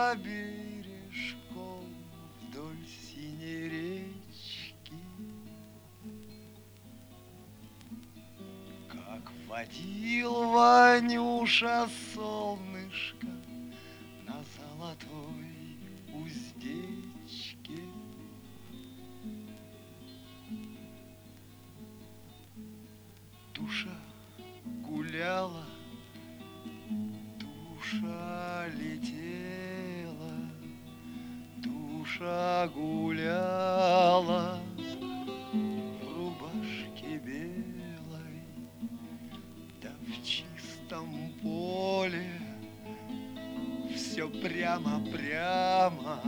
бережком вдоль синей речки, как водил Ванюша солнышко на золотой уздечке. Душа гуляла, душа летела, душа гуляла в рубашке белой, да в чистом поле все прямо-прямо,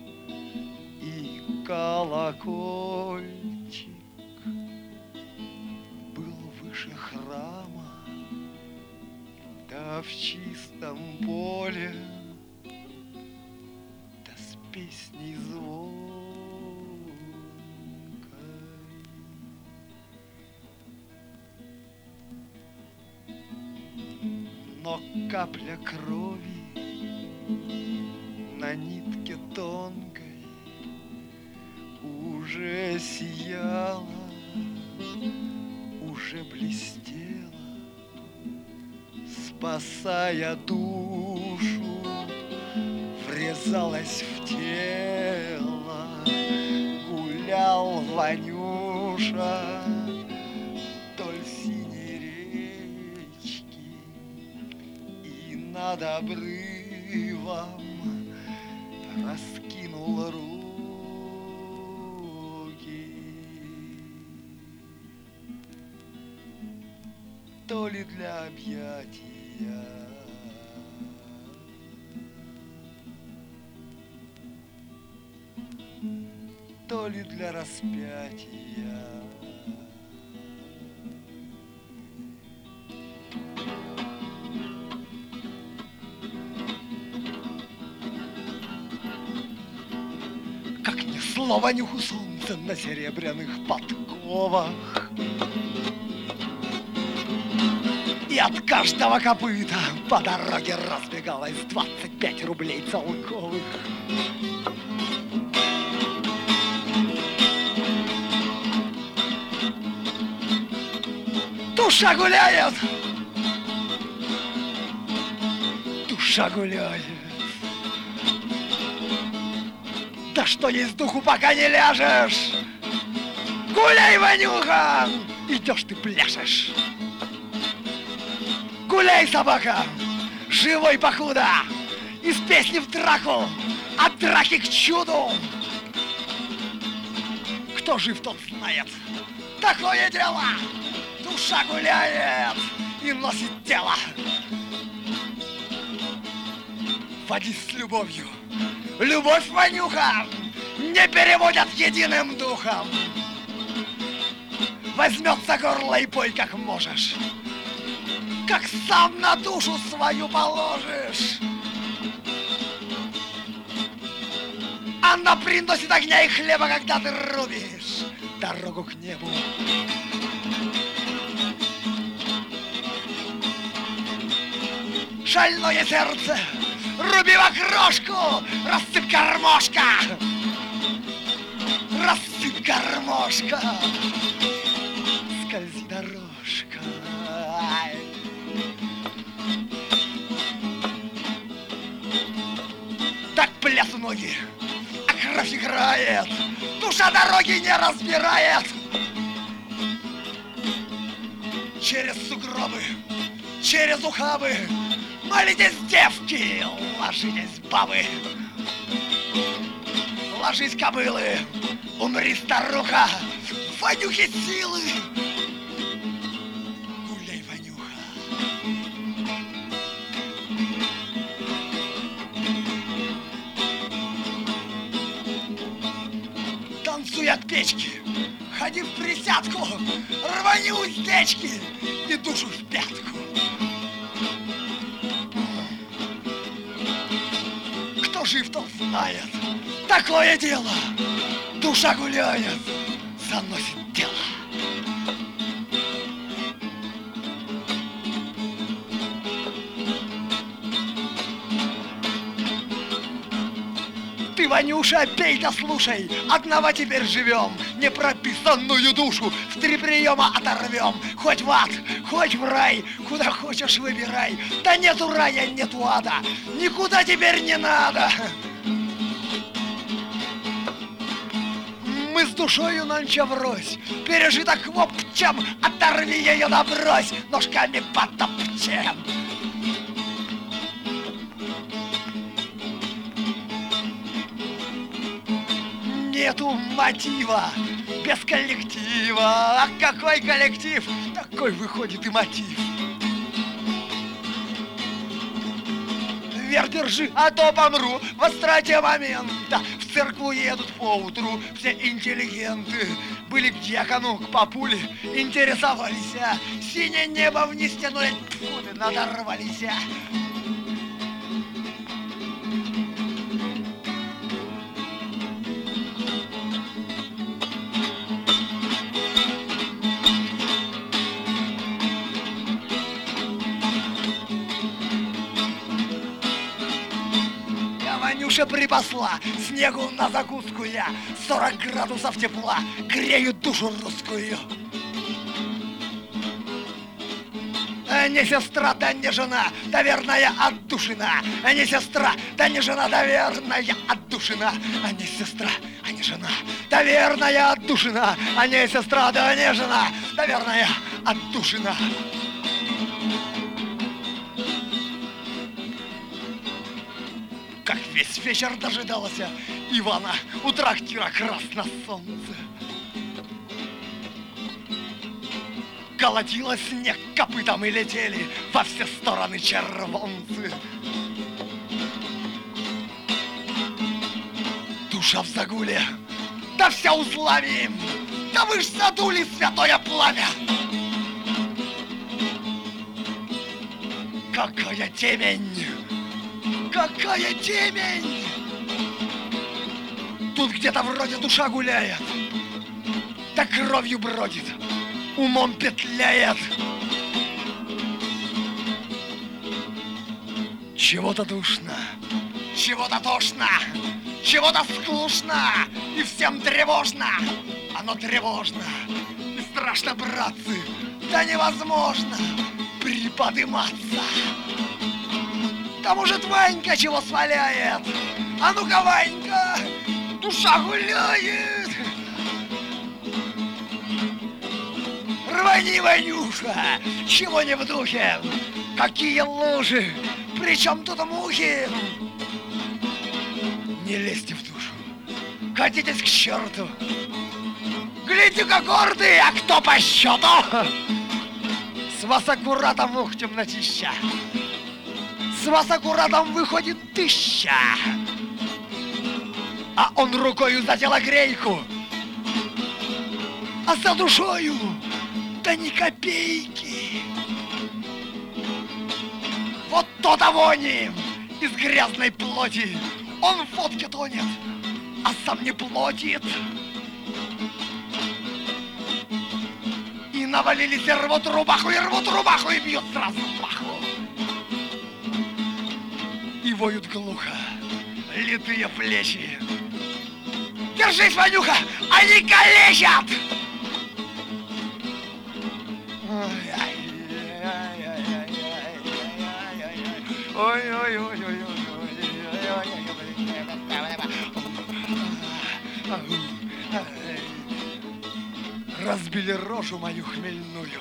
и колокольчик был выше храма, да в чистом поле, да с песней звонкой. Но капля крови на нитке тонкой уже сияла, уже блестела, спасая душу, врезалась в тело. Гулял Ванюша вдоль синей речки и над обрывом раскинул руки. То ли для объятия, то ли для распятия. Как несло Ванюху солнце на серебряных подковах, и от каждого копыта по дороге разбегалось 25 рублей целковых. Душа гуляет, душа гуляет. Да что есть духу, пока не ляжешь. Гуляй, Ванюха, идешь ты пляшешь. Гуляй, собака, живой покуда, из песни в драку, от драки к чуду. Кто жив, тот знает. Такое дело. Душа гуляет и носит тело. Водись с любовью. Любовь, Ванюха, не переводят единым духом. Возьмется горло и пой, как можешь, как сам на душу свою положишь. Она приносит огня и хлеба, когда ты рубишь дорогу к небу. Шальное сердце, руби в окрошку, рассыпь гармошка, рассыпь гармошка, скользи дорожка. Так плясу ноги, а кровь играет, душа дороги не разбирает. Через сугробы, через ухабы молитесь, девки, ложитесь, бабы. Ложись, кобылы, умри, старуха, Ванюхе силы. Гуляй, Ванюха. Танцуй от печки, ходи в присядку, рвани уздечки и душу в пятку. Кто жив, тот знает. Такое дело. Душа гуляет, заносит дело. Ты, Ванюша, пей да слушай, одного теперь живем, непрописанную душу в 3 приема оторвем. Хоть в ад, хоть в рай, куда хочешь выбирай. Да нету рая, нету ада, никуда теперь не надо. Мы с душою нонче врозь, пережиток вопчем, оторви ее да брось, ножками потопчем. Нету мотива без коллектива. А какой коллектив, такой выходит и мотив. Вверх держи, а то помру в остроте момента. В церкву едут поутру все интеллигенты. Были к дьякону, к папуле, интересовались. Синее небо вниз тянули, фу, надорвались. Ванюша припасла снегу на закуску я, 40 градусов тепла греют душу русскую. Не сестра, да не жена, да верная отдушина. Не сестра, да не жена, да верная отдушина. Не сестра, а не жена, да верная отдушина. Не сестра, да не жена, да верная отдушина. Как весь вечер дожидался Ивана у трактира «Красное солнце». Колотило снег копытом и летели во все стороны червонцы. Душа в загуле, да вся узлами, да вы ж задули святое пламя. Какая темень! Какая темень! Тут где-то вроде душа гуляет, да кровью бродит, умом петляет. Чего-то душно, чего-то тошно, чего-то скучно, и всем тревожно. Оно тревожно и страшно, братцы, да невозможно приподыматься. Да может Ванька чего сваляет? А ну-ка, Ванька, душа гуляет. Рвани, Ванюша, чего не в духе? Какие лужи, причем тут мухи? Не лезьте в душу, катитесь к черту. Гляди-ка гордый, а кто по счету? С вас аккуратом, ух, темнотища. С вас аккуратом выходит 1000. А он рукою за телогрейку, а за душою да ни копейки. Вот то-то вони из грязной плоти. Он в водке тонет, а сам не плотит. И навалились, и рвут рубаху, и бьют сразу в паху. И воют глухо литые плечи. Держись, Ванюха, они калечат! Разбили рожу мою хмельную.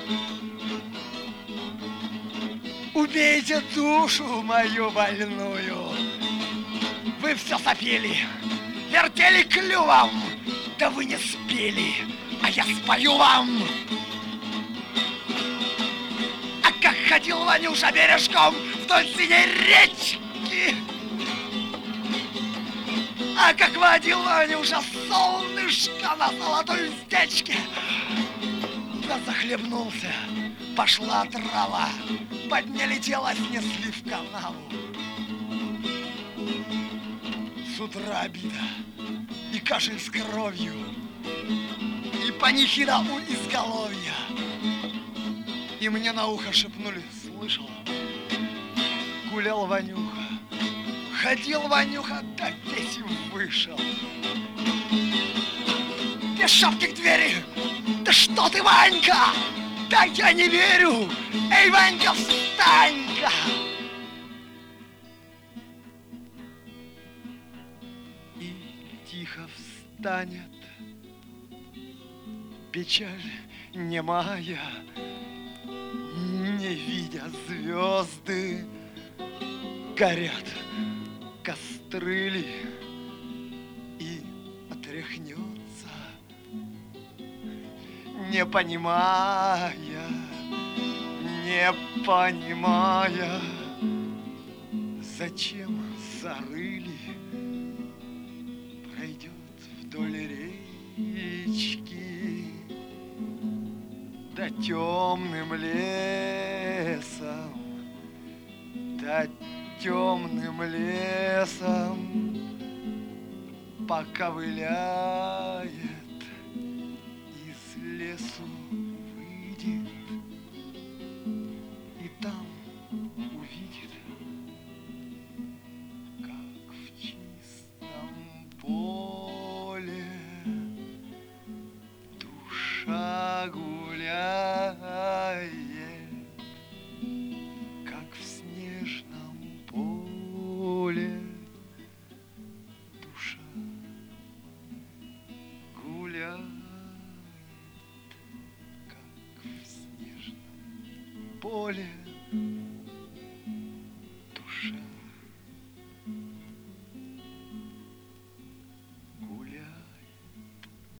Убейте душу мою больную. Вы все сопели, вертели клювом, да вы не спели, а я спою вам. А как ходил Ванюша бережком вдоль синей речки, а как водил Ванюша солнышко на золотой уздечке, да захлебнулся, пошла трава, подняли тело, снесли в канаву. С утра обида и кашель с кровью, и панихида у изголовья. И мне на ухо шепнули, слышал, гулял Ванюха, Ходил Ванюха, да весь и вышел. Без шапки к двери. Да что ты, Ванька? Да я не верю. Эй, Ванька, встань-ка! И тихо встанет печаль немая, не видя звезды, горят кострыли, и отряхнется, не понимая, зачем зарыли, пройдет вдоль речки, да темным лесом, поковыляет, из лесу выйдет, и там увидит, как в чистом поле душа гуляет, как в снежном поле душа гуляет, как в снежном поле.